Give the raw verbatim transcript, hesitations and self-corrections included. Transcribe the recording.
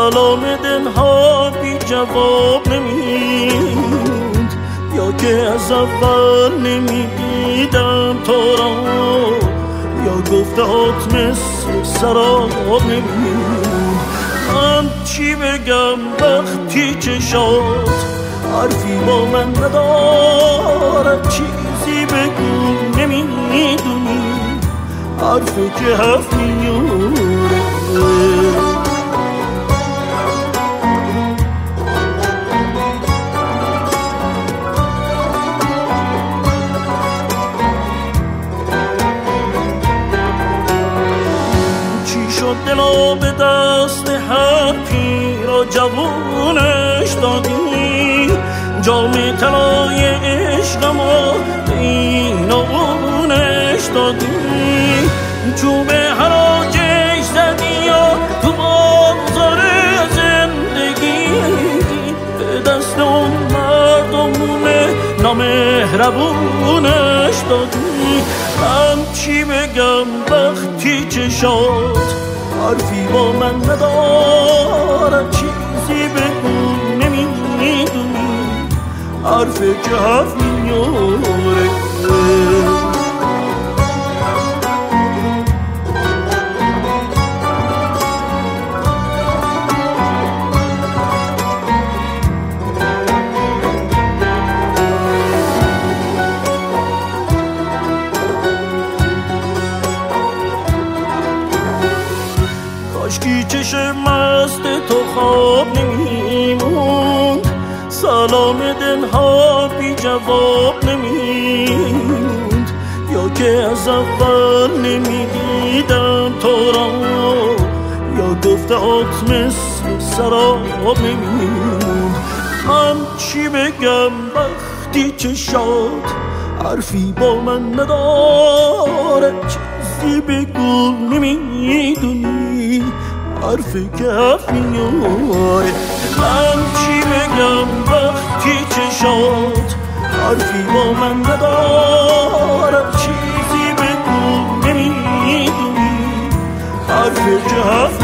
سلام دلها بی جواب نمیموند، یا که از اول نمیدیدم تو را، یا گفتهات مثل سراب نمیموند. من چی بگم وقتی چشات حرفی با من ندارد، چیزی بگو نمیدونی حرفی که حرف میاره. دلا به دست هر پیر و جوونش دادی، جام طلای عشقم و این و اونش دادی، چوب حراجش زدی و تو بازار زندگی به دست اون مردمونه نامهربونش دادی. من چی بگم وقتی چشات حرفی با من ندارد، چیزی بگو نمیدونی حرفی که حرف میاره. کاشکی چشم مست تو خواب نمیموند، سلام دلها بی جواب نمیموند، یا که از اول نمیدیدم تو را، یا گفتهات مثل سراب نمیموند. من چی بگم وقتی چشات حرفی با من نداره، چیزی بگو نمیدونی حرفی که حرف میاره. من چی بگم وقتی چشات حرفی با من نداره، چیزی بگو نمیدونی حرفی که حرف